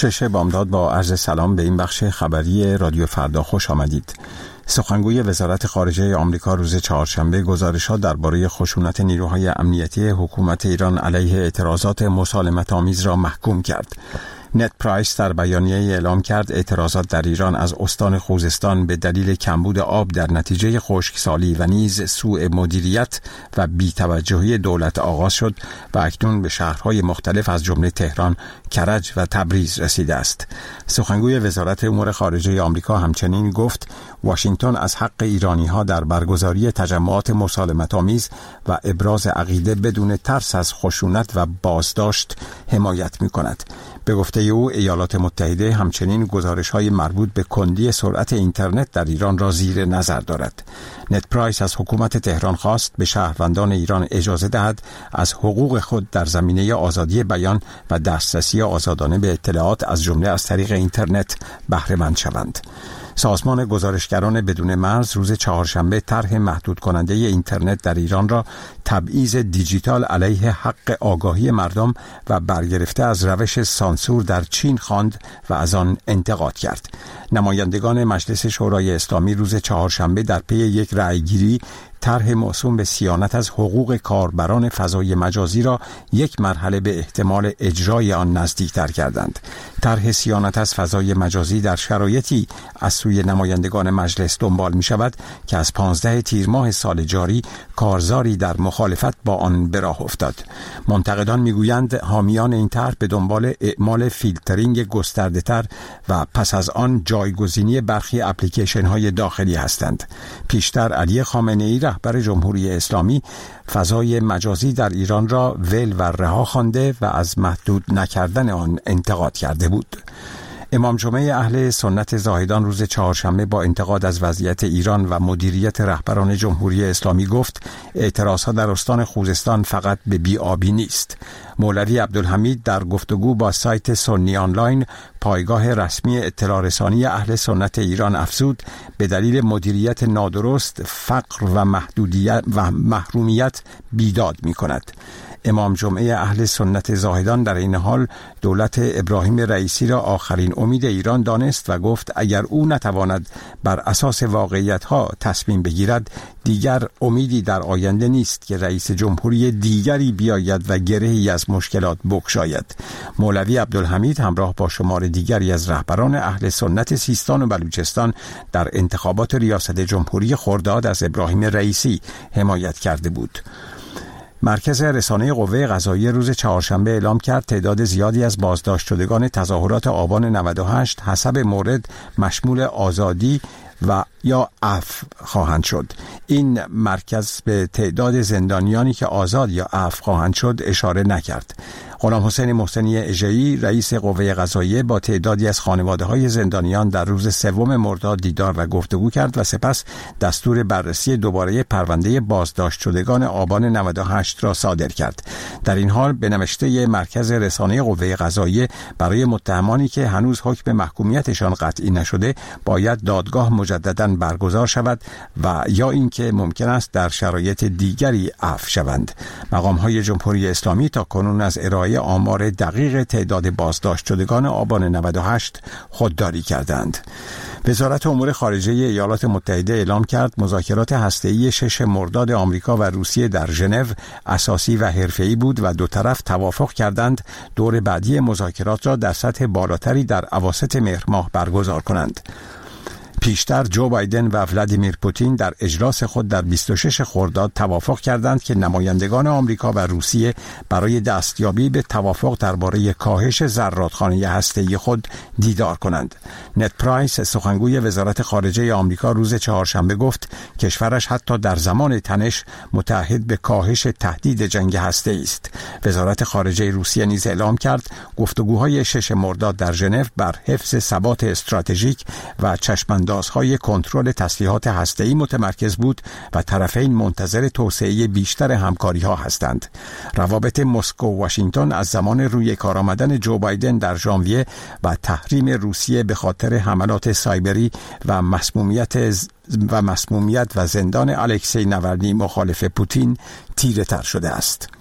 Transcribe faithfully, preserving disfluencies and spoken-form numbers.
بخش بامداد با عرض سلام به این بخش خبری رادیو فردا خوش آمدید. سخنگوی وزارت خارجه آمریکا روز چهارشنبه گزارشات درباره خشونت نیروهای امنیتی حکومت ایران علیه اعتراضات مسالمت‌آمیز را محکوم کرد. نت پرایس در بیانیه اعلام کرد اعتراضات در ایران از استان خوزستان به دلیل کمبود آب در نتیجه خشکسالی و نیز سوء مدیریت و بی‌توجهی دولت آغاز شد و اکنون به شهرهای مختلف از جمله تهران، کرج و تبریز رسیده است. سخنگوی وزارت امور خارجه آمریکا همچنین گفت واشنگتن از حق ایرانی‌ها در برگزاری تجمعات مسالمت‌آمیز و ابراز عقیده بدون ترس از خشونت و بازداشت حمایت می‌کند. به گفته او ایالات متحده همچنین گزارش‌های مربوط به کندی سرعت اینترنت در ایران را زیر نظر دارد. نت پرایس از حکومت تهران خواست به شهروندان ایران اجازه دهد از حقوق خود در زمینه آزادی بیان و دسترسی آزادانه به اطلاعات از جمله از طریق اینترنت بهره مند شوند. سازمان گزارشگران بدون مرز روز چهارشنبه طرح محدود کننده اینترنت در ایران را تبعیض دیجیتال علیه حق آگاهی مردم و برگرفته از روش سانسور در چین خواند و از آن انتقاد کرد. نمایندگان مجلس شورای اسلامی روز چهارشنبه در پی یک رأیگیری طرح موسوم به صیانت از حقوق کاربران فضای مجازی را یک مرحله به احتمال اجرای آن نزدیکتر کردند. طرح صیانت از فضای مجازی در شرایطی از سوی نمایندگان مجلس دنبال می شود که از پانزده تیر ماه سال جاری کارزاری در مخالفت با آن به راه افتاد. منتقدان می گویند حامیان این طرح به دنبال اعمال فیلترینگ گسترده تر و پس از آن جایگزینی برخی اپلیکیشن های داخلی هستند. پیشتر علی خامنه‌ای رهبر جمهوری اسلامی فضای مجازی در ایران را ول و رها خوانده و از محدود نکردن آن انتقاد کرده بود. امام جمعه اهل سنت زاهدان روز چهارشنبه با انتقاد از وضعیت ایران و مدیریت رهبران جمهوری اسلامی گفت اعتراضها در استان خوزستان فقط به بی‌آبی نیست. مولوی عبدالحمید در گفتگو با سایت سنی آنلاین پایگاه رسمی اطلاع رسانی اهل سنت ایران افزود به دلیل مدیریت نادرست فقر و محدودیت و محرومیت بیداد می کند. امام جمعه اهل سنت زاهدان در این حال دولت ابراهیم رئیسی را آخرین امید ایران دانست و گفت اگر او نتواند بر اساس واقعیت‌ها تصمیم بگیرد دیگر امیدی در آینده نیست که رئیس جمهوری دیگری بیاید و گرهی از مشکلات بگشاید. مولوی عبدالحمید همراه با شمار دیگری از رهبران اهل سنت سیستان و بلوچستان در انتخابات ریاست جمهوری خرداد از ابراهیم رئیسی حمایت کرده بود. مرکز رسانه قوه قضاییه روز چهارشنبه اعلام کرد تعداد زیادی از بازداشت شدگان تظاهرات آبان نود و هشت حسب مورد مشمول آزادی و یا عفو خواهند شد. این مرکز به تعداد زندانیانی که آزاد یا عفو خواهند شد اشاره نکرد. غلام حسین محسنی اژه‌ای رئیس قوه قضاییه با تعدادی از خانواده‌های زندانیان در روز سوم مرداد دیدار و گفتگو کرد و سپس دستور بررسی دوباره پرونده بازداشت شدگان آبان نود و هشت را صادر کرد. در این حال به نوشته مرکز رسانه قوه قضاییه برای متهمانی که هنوز حکم محکومیتشان قطعی نشده باید دادگاه مجدداً برگزار شود و یا اینکه ممکن است در شرایط دیگری عفو شوند. مقام‌های جمهوری اسلامی تا کنون از ارائه آمار دقیق تعداد بازداشت شدگان آبان نود و هشت خودداری کردند. وزارت امور خارجه ایالات متحده اعلام کرد مذاکرات هسته‌ای شش مرداد آمریکا و روسیه در ژنو اساسی و حرفه‌ای بود و دو طرف توافق کردند دور بعدی مذاکرات را در سطح بالاتری در اواسط مهر ماه برگزار کنند. پیشتر جو بایدن و ولادیمیر پوتین در اجلاس خود در بیست و شش خرداد توافق کردند که نمایندگان آمریکا و روسیه برای دستیابی به توافق درباره کاهش زرادخانه هسته‌ای خود دیدار کنند. نت پرایس سخنگوی وزارت خارجه آمریکا روز چهارشنبه گفت کشورش حتی در زمان تنش متعهد به کاهش تهدید جنگ هسته‌ای است. وزارت خارجه روسیه نیز اعلام کرد گفتگوهای شش مرداد در ژنو بر حفظ ثبات استراتژیک و چشم‌انداز های کنترل تسلیحات هسته‌ای متمرکز بود و طرفین منتظر توسعه بیشتر همکاری ها هستند. روابط مسکو و واشنگتن از زمان روی کار آمدن جو بایدن در ژانویه و تحریم روسیه به خاطر حملات سایبری و مسمومیت و مسمومیت و زندان الکسی ناوالنی مخالف پوتین تیره تر شده است.